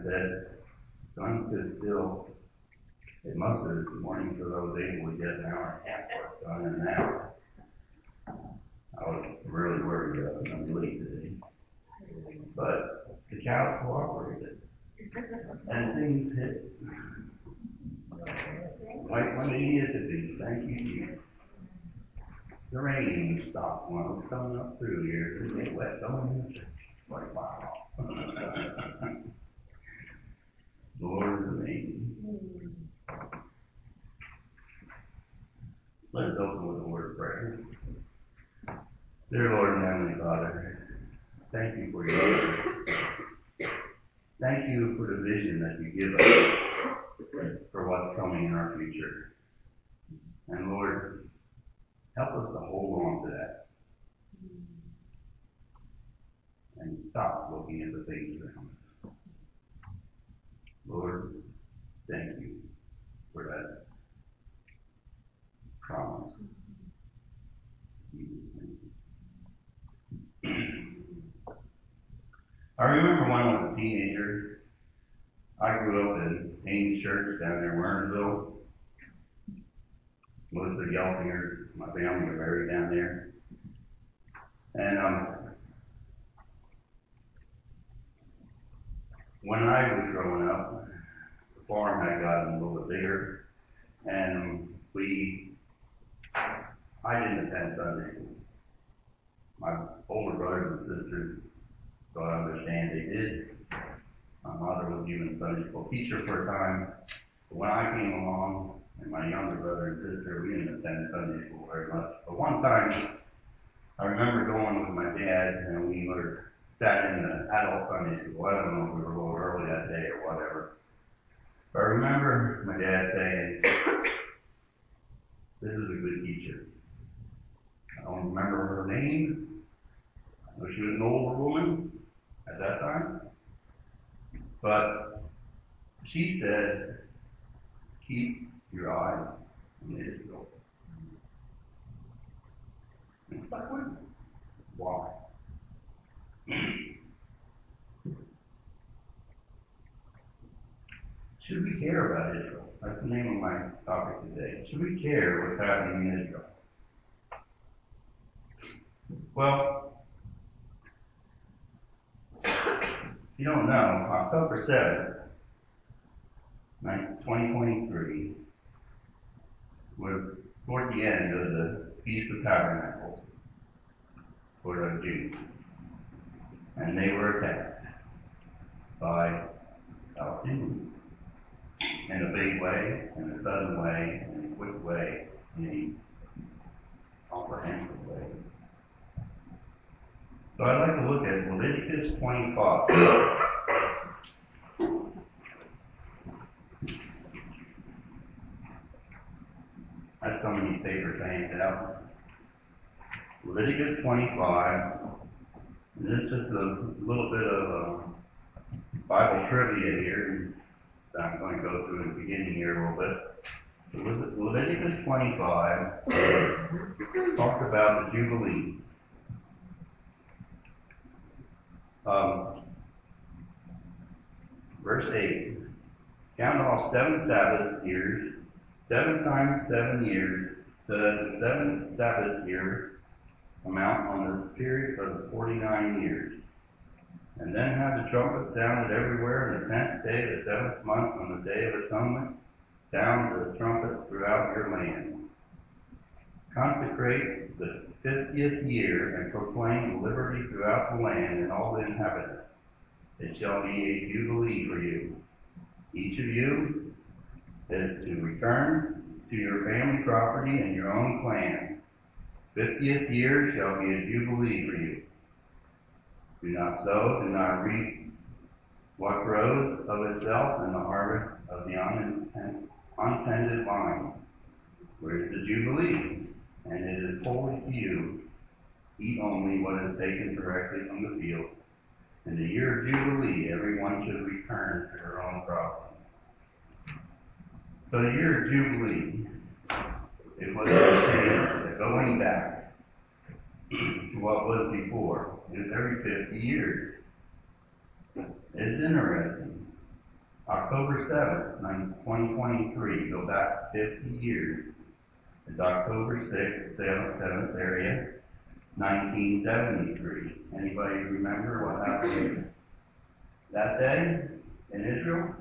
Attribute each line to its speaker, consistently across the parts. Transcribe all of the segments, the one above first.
Speaker 1: said, sun stood still. It must have this morning because I was able to get an hour and a half work done in an hour. I was really worried about it. I'm late today. But the cow cooperated. And things hit like when it needed to be. Thank you, Jesus. The rain stopped when I was coming up through here. It get wet going in the church. Like, wow. The Lord is amazing. Let us open with a word of prayer. Dear Lord and Heavenly Father, thank you for your word. Thank you for the vision that you give us for what's coming in our future. And Lord, help us to hold on to that and stop looking at the things around us. Lord, thank you for that promise. I remember when I was a teenager, I grew up in Haynes Church down there in Wernerville. Melissa Gelsinger, my family are buried down there. And when I was growing up, the farm had gotten a little bit bigger, and I didn't attend Sunday school. My older brothers and sisters, so I understand they did. My mother was even a Sunday school teacher for a time. But when I came along, and my younger brother and sister, we didn't attend Sunday school very much. But one time, I remember going with my dad, and we were sat in the adult Sunday school. I don't know if we were a little early that day or whatever. But I remember my dad saying, "This is a good teacher." I don't remember her name. I know she was an older woman at that time. But she said, "Keep your eye on Israel." And stuck with me. Why? Should we care about Israel? That's the name of my topic today. Should we care what's happening in Israel? Well, if you don't know, October 7th, 2023, was toward the end of the Feast of Tabernacles for the Jews. And they were attacked by Palestinians in a big way, in a sudden way, in a quick way, in a comprehensive way. So I'd like to look at Leviticus 25. That's some of these papers handed out. Leviticus 25. And this is just a little bit of Bible trivia here that I'm going to go through in the beginning here a little bit. Leviticus 25 talks about the Jubilee. Verse 8. Count off 7 Sabbath years, 7 times 7 years, so that the 7th Sabbath year amount on the period of the 49 years. And then have the trumpet sounded everywhere in the 10th day of the 7th month on the day of atonement. Sound the trumpet throughout your land. Consecrate the 50th year and proclaim liberty throughout the land and all the inhabitants. It shall be a jubilee for you. Each of you is to return to your family property and your own clan. 50th year shall be a jubilee for you. Do not sow, do not reap what grows of itself in the harvest of the untended vine. Where is the jubilee? And it is holy to you. Eat only what is taken directly from the field. In the year of jubilee, everyone should return to their own property. So the year of jubilee, it was a change, going back to what was before. It was every 50 years. It's interesting. October 7th, 2023, go back 50 years. It's October 6th, 7th area, 1973. Anybody remember what happened that day in Israel?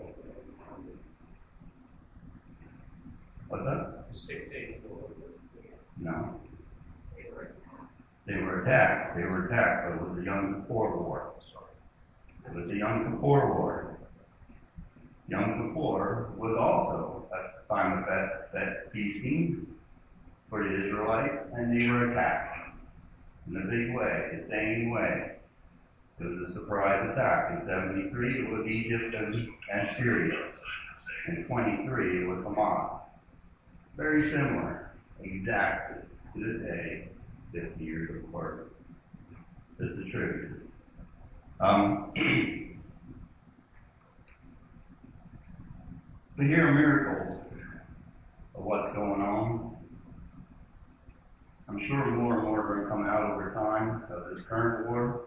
Speaker 1: What's that?
Speaker 2: 6 days.
Speaker 1: No. They were attacked. It was the Yom Kippur War. It was the Yom Kippur War. Yom Kippur was also a time of that feasting for the Israelites, and they were attacked in a big way, the same way. It was a surprise attack. In 73, it was Egypt and Syria. In 23, it was Hamas. Very similar, exactly to the day, 50 years apart. This is true. We hear miracles of what's going on. I'm sure more and more are going to come out over time of this current war.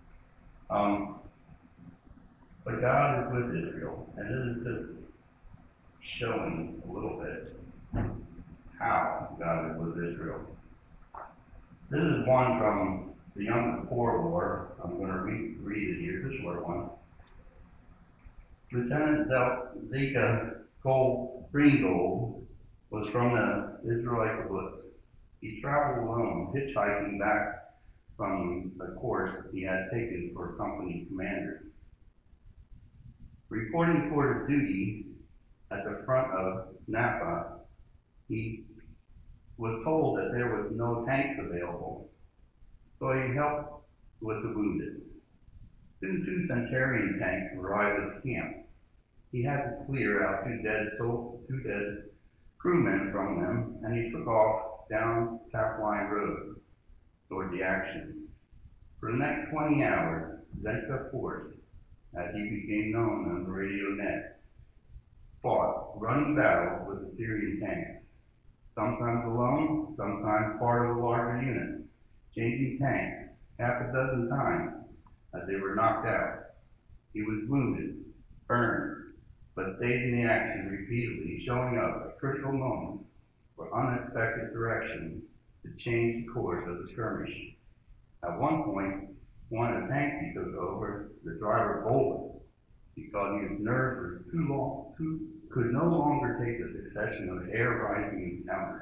Speaker 1: But God is with Israel, and it is just showing a little bit how God is with Israel. This is one from the Yom Kippur War. I'm going to read it here, this short one. Lieutenant Zika Greengold was from the Israelite kibbutz. He traveled alone, hitchhiking back from the course he had taken for company commander. Reporting for his duty at the front of Napa, he was told that there was no tanks available, so he helped with the wounded. Soon 2 Centurion tanks arrived at the camp. He had to clear out two dead crewmen from them, and he took off down Tapline Road toward the action. For the next 20 hours, Zenka Force, as he became known on the radio net, fought running battles with the Syrian tanks, sometimes alone, sometimes part of a larger unit, changing tanks half a dozen times as they were knocked out. He was wounded, burned, but stayed in the action repeatedly, showing up at critical moments for unexpected direction to change the course of the skirmish. At one point, one of the tanks he took over, the driver bolted because his nerves were could no longer take the succession of air rising encounters.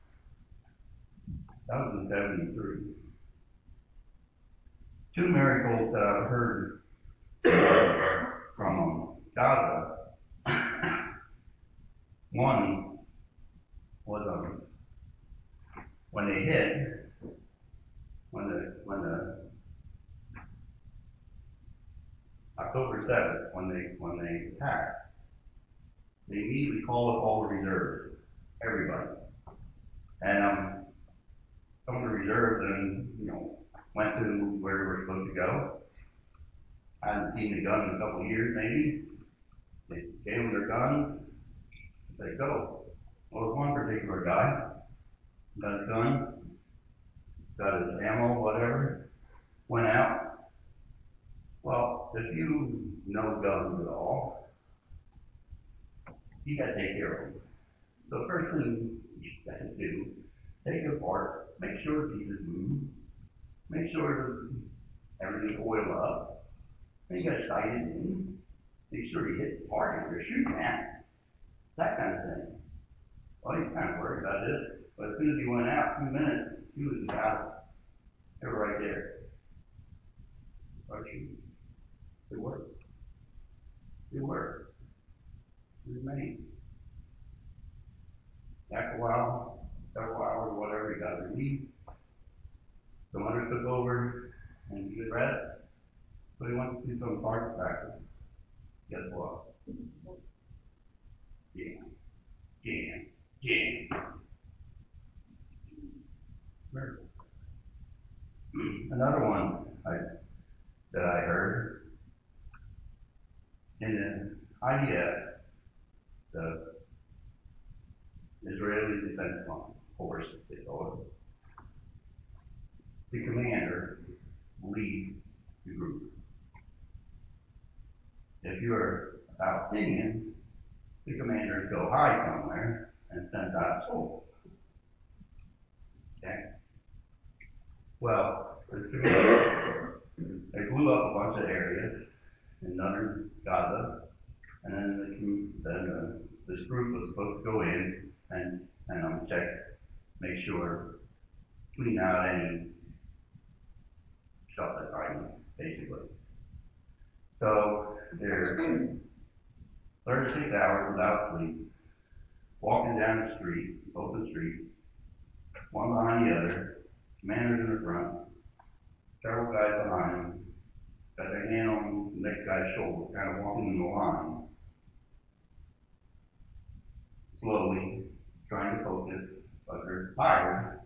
Speaker 1: That was in 73. 2 miracles that I've heard from Gaza. One was when they hit, when the October 7th, when they attacked, they immediately called up all the reserves, everybody, and some of the reserves then went to where they were supposed to go. I hadn't seen the gun in a couple of years, maybe. They gave them their guns. They go. Well, there's one particular guy got his gun, got his ammo, whatever, went out. Well, if you know guns at all, you got to take care of them. So the first thing you got to do, take it apart, make sure the pieces move, make sure everything's oiled up, and you got to sight it in, make sure you hit the target you're shooting at, that kind of thing. Well, he's kind of worried about this, but as soon as he went out, 2 minutes, he was in battle. They were right there. It worked. It worked. It remained. After a while, several hours, whatever, he got relieved. The hunter took over and he could rest. So he went to do some target practice. Guess what? Jam. Miracle. Another one that I heard in the IDF, the Israeli Defense Force, they call it. The commander leads the group. If you're Palestinians, the commanders go hide somewhere and send out soldiers. Okay? Well, this commander, they blew up a bunch of areas in northern Gaza, and then this group was supposed to go in and check, make sure, clean out any stuff that's hiding, basically. So they're 36 hours without sleep, walking down the street, open street, one behind the other, commanders in the front, several guys behind them, got their hand on the next guy's shoulder, kind of walking in the line, slowly, trying to focus, but they're tired,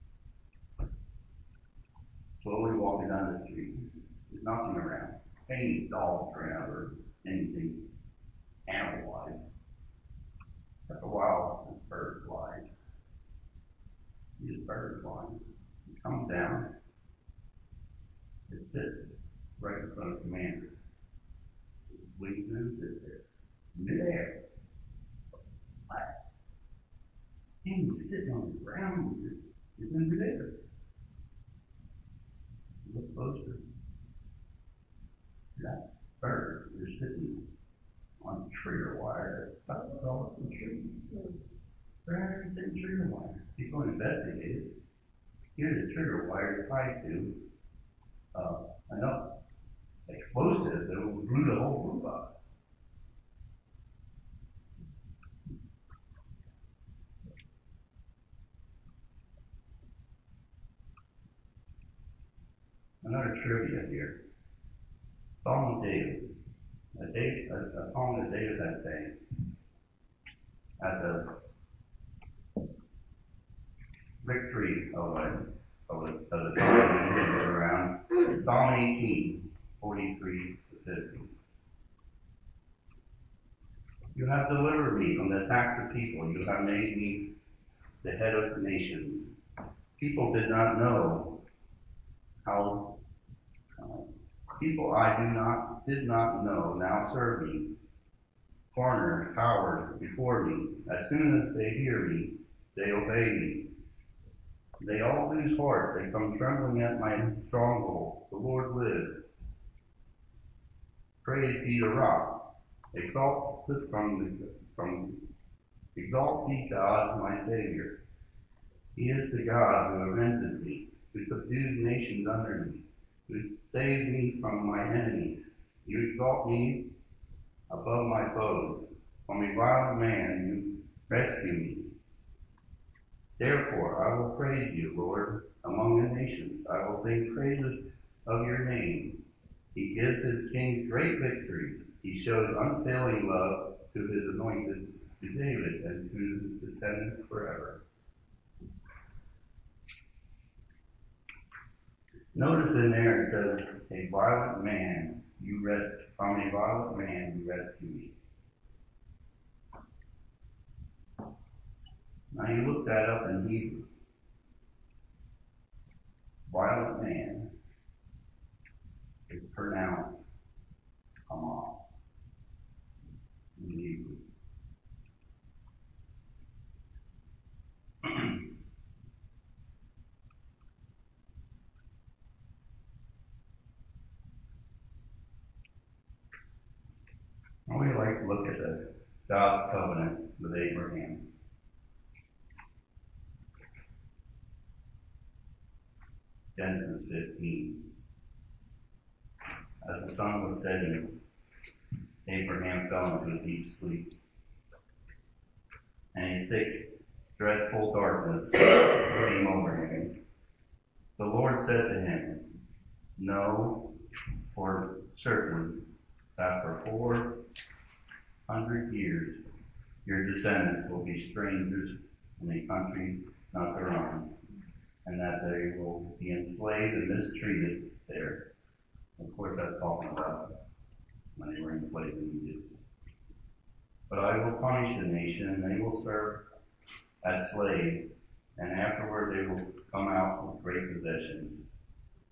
Speaker 1: slowly walking down the street. There's nothing around. Any dogs around or anything animal-wise. After a while, this bird flies. This bird flies. It comes down. It sits right in front of the commander. Wings and sits there. Midair. He was sitting on the ground. It's in midair. Look closer. That bird is sitting on trigger wire that's stuck all up the tree. Very thin trigger wire. People investigate it. Here's the trigger wire tied to enough explosive that will glue the whole roof up. Another trivia here. Psalm of David. A song that David had sang at the victory of the time he was around. Psalm 18, 43 to 50. You have delivered me from the attacks of people. You have made me the head of the nations. People did not know how. People I did not know now serve me. Foreigners, cowards before me. As soon as they hear me, they obey me. They all lose heart. They come trembling at my stronghold. The Lord lives. Praise be the rock. Exalt thee, God, my Savior. He is the God who avenges me, who subdues nations under me, who saves me from my enemies. You exalt me above my foes. From a violent man you rescue me. Therefore I will praise you, Lord, among the nations. I will sing praises of your name. He gives his kings great victories. He shows unfailing love to his anointed, to David, and to his descendants forever. Notice in there it says, from a violent man you rescue me. Now you look that up in Hebrew. Violent man is pronounced Hamas in Hebrew. I would like to look at God's covenant with Abraham. Genesis 15. As the sun was setting, Abraham fell into a deep sleep, and a thick, dreadful darkness came over him. The Lord said to him, know for certain that for 400 years your descendants will be strangers in a country not their own, and that they will be enslaved and mistreated there. Of course, that's talking about when they were enslaved in Egypt. But I will punish the nation, and they will serve as slaves, and afterward they will come out with great possessions.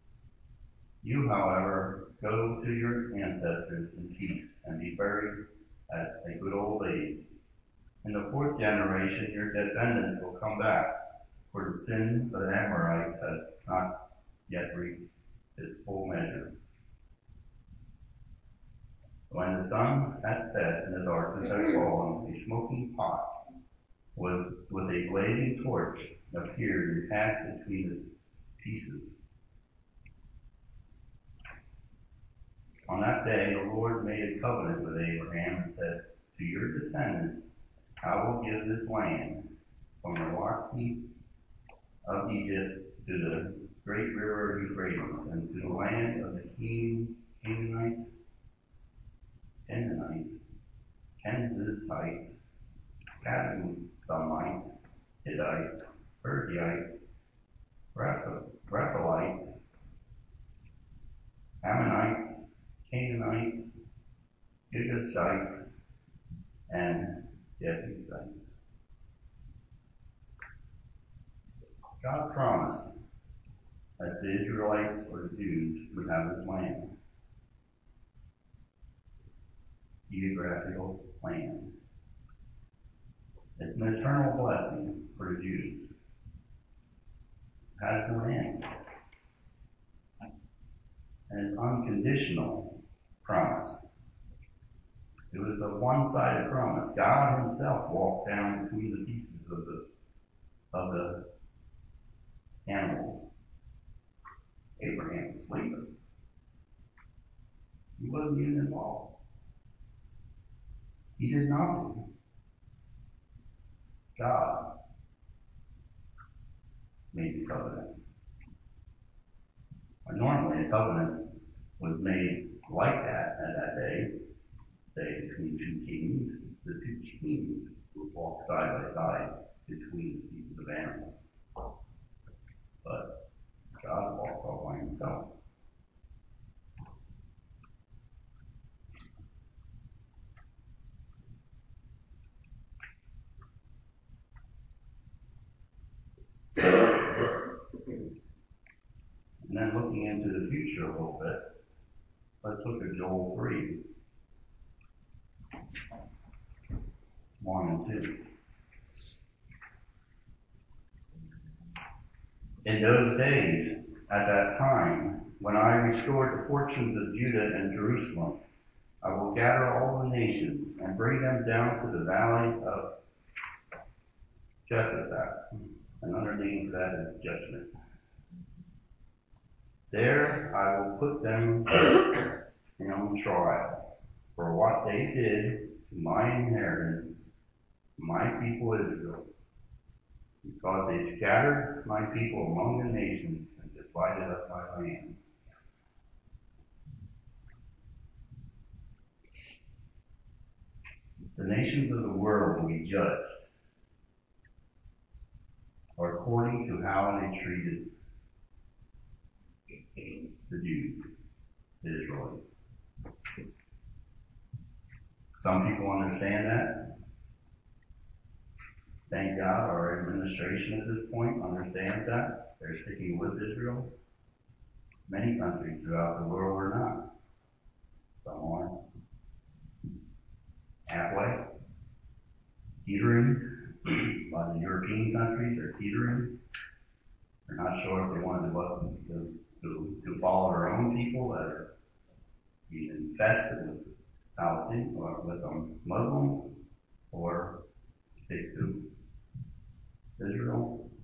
Speaker 1: You, however, go to your ancestors in peace and be buried slaves. In the fourth generation, your descendants will come back, for the sin of the Amorites has not yet reached its full measure. When the sun had set and the darkness had fallen, a smoking pot with a blazing torch appeared and passed between the pieces. On that day, the Lord made a covenant with Abraham and said, to your descendants, I will give this land from the rock heap of Egypt to the great river Euphrates and to the land of the Canaanites, Kenizzites, Kadmonites, Hittites, Perizzites, Rephaites, Ammonites, Canaanites, Girgashites, and Jebusites. God promised that the Israelites or the Jews would have this land, geographical land. It's an eternal blessing for the Jews. It has no end. And it's unconditional promise. It was a one-sided promise. God himself walked down between the pieces of the animal. Abraham was sleeping. He wasn't even involved. He did nothing. God made the covenant. And normally a covenant was made like that at that day, say between two kings. The two kings would walk side by side between the pieces of animals. But God walked all by himself. And then looking into the future a little bit, let's look at Joel 3, 1 and 2. In those days, at that time, when I restore the fortunes of Judah and Jerusalem, I will gather all the nations and bring them down to the valley of Jephthah. Another name for that is judgment. There I will put them on trial for what they did to my inheritance, my people Israel, because they scattered my people among the nations and divided up my land. The nations of the world will be judged according to how they treated the Jews, the Israelites. Some people understand that. Thank God our administration at this point understands that. They're sticking with Israel. Many countries throughout the world are not. Some are halfway, teetering. A lot of the European countries are teetering. They're not sure if they want to follow their own people that are being infested with Palestine or with Muslims, or stick to Israel.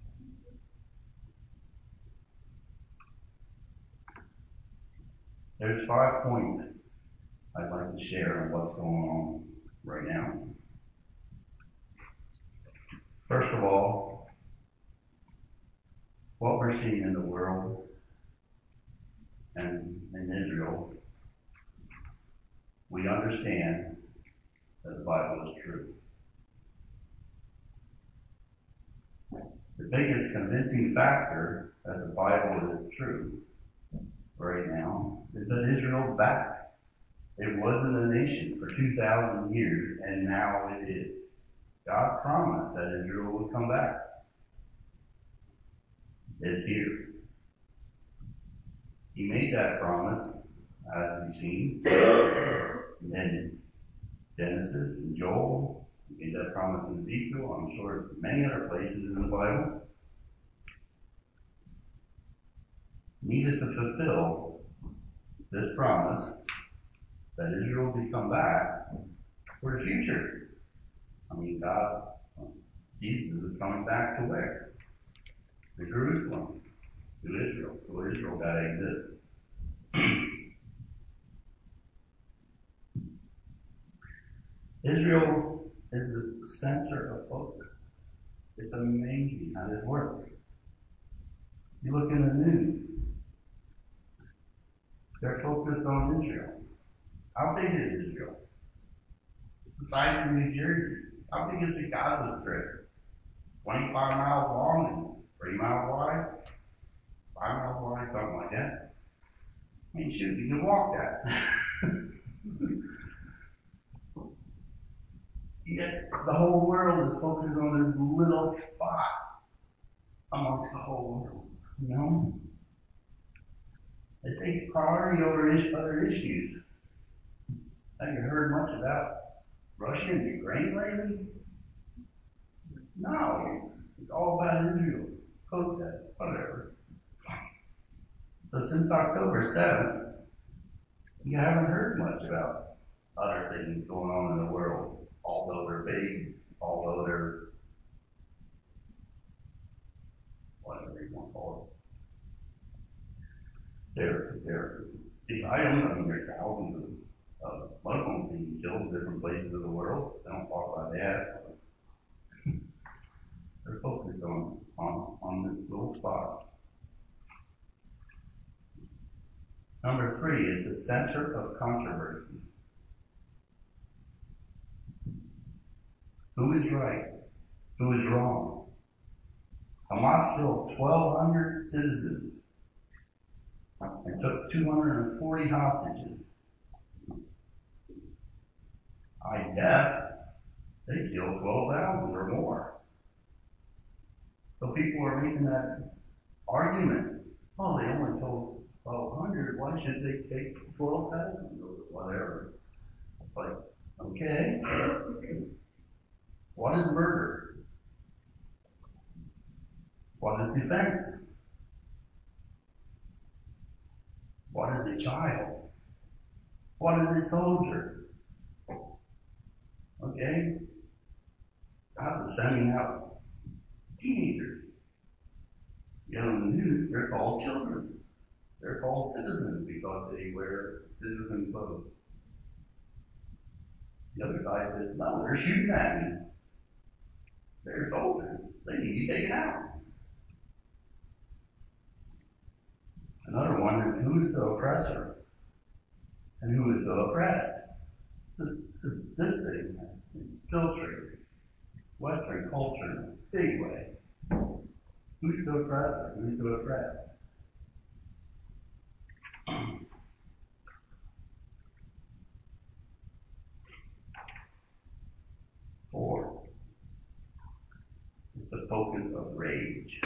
Speaker 1: There's 5 points I'd like to share on what's going on right now. First of all, what we're seeing in the world and in Israel, we understand that the Bible is true. The biggest convincing factor that the Bible is true right now is that Israel's back. It wasn't a nation for 2,000 years, and now it is. God promised that Israel would come back. It's here. He made that promise, as we've seen, in Genesis and Joel. He made that promise in Ezekiel. I'm sure many other places in the Bible. Needed to fulfill this promise that Israel would come back for the future. I mean, Jesus is coming back to where? To Jerusalem, to Israel. So Israel got to exist. Israel is the center of focus. It's amazing how this works. You look in the news, they're focused on Israel. How big is Israel? It's the size of New Jersey. How big is the Gaza Strip? 25 miles long and 3 miles wide? 5 miles wide, something like that. I mean, shoot, you can walk that. Yet the whole world is focused on this little spot amongst the whole world. You know? It takes priority over other issues. Have you heard much about Russia and Ukraine lately? No. It's all about Israel. Protests, whatever. So since October 7th, you haven't heard much about other things going on in the world, although they're big, although they're whatever you want to call it. They're big items. I mean, there's thousands of Muslims being killed in different places of the world. They don't talk about that. They're focused on this little spot. Number 3 is the center of controversy. Who is right? Who is wrong? Hamas killed 1,200 citizens and took 240 hostages. IDF, they killed 12,000 or more. So people are making that argument. Oh, they only killed 1,200. Why should they take 12,000 or whatever? But, okay. What is murder? What is defense? What is a child? What is a soldier? Okay? God is sending out teenagers. You know, in the news, they're called children. They're called citizens because they wear citizen clothes. The other guy says, no, they're shooting at me. They're soldiers. They need to be taken out. Another one is who is the oppressor and who is the oppressed. This thing filtering Western culture in a big way. Who's the oppressor? Who's the oppressed? 4. It's the focus of rage.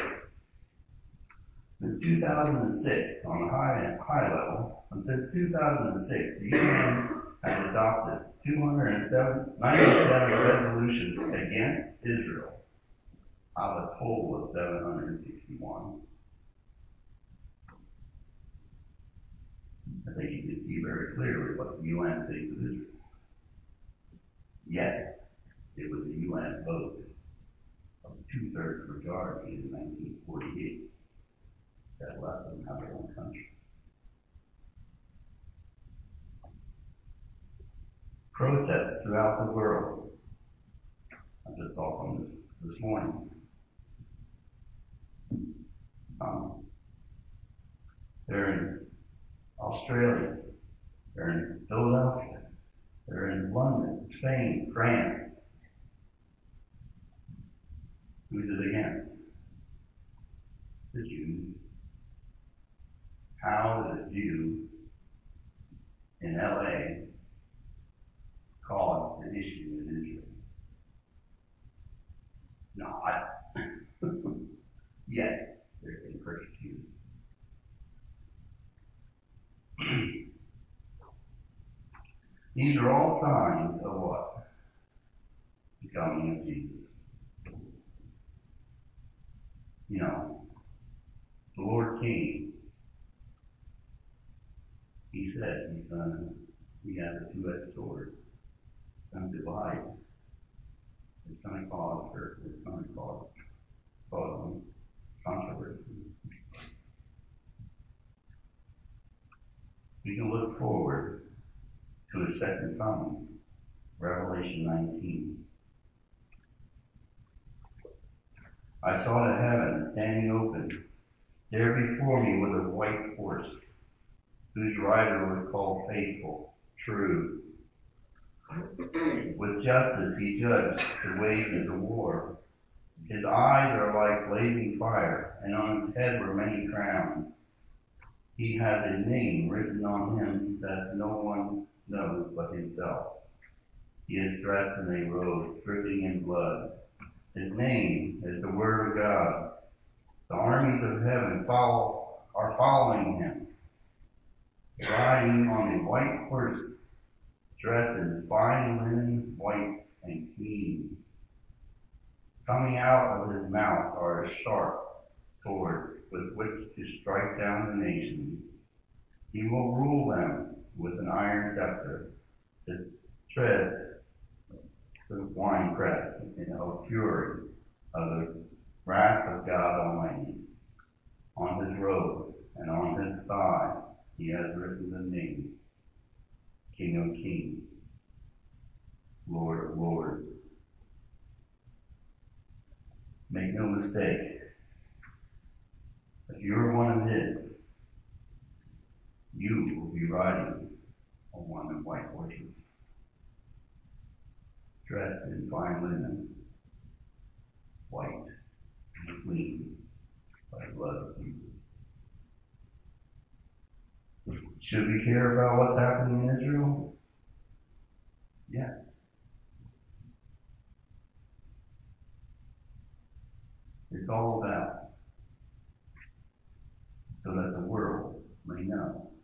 Speaker 1: Since 2006, on a high level, and since 2006, the UN has adopted 297 resolutions against Israel out of a total of 761. I think you can see very clearly what the UN thinks of Israel. Yet, it was a UN vote of 2/3 majority in 1948 that let them have their own country. Protests throughout the world. I just saw from this morning. They're in Australia. They're in Philadelphia. They're in London, Spain, France. Who's it against? The Jews. How did a Jew in LA cause an issue in Israel? Not yet. They're being persecuted. These are all signs of what? coming of Jesus. You know, the Lord came. He said he has a two-edged sword. It's going to divide. It's going to cause hurt. It's going to cause controversy. We can look forward to his second coming. Revelation 19. I saw the heavens standing open. There before me was a white horse, whose rider was called Faithful, True. With justice he judged the wages of war. His eyes are like blazing fire, and on his head were many crowns. He has a name written on him that no one knows but himself. He is dressed in a robe dripping in blood. His name is the Word of God. The armies of heaven are following him, riding on a white horse, dressed in fine linen, white and clean. Coming out of his mouth are a sharp sword with which to strike down the nations. He will rule them with an iron scepter. His treads the winepress of fury of the wrath of God Almighty. On his robe and on his thigh he has written the name, King of Kings, Lord of Lords. Make no mistake, if you're one of his, you will be riding on one of white horses, dressed in fine linen, white and clean by the blood of Jesus. Should we care about what's happening in Israel? Yes. It's all about so that the world may know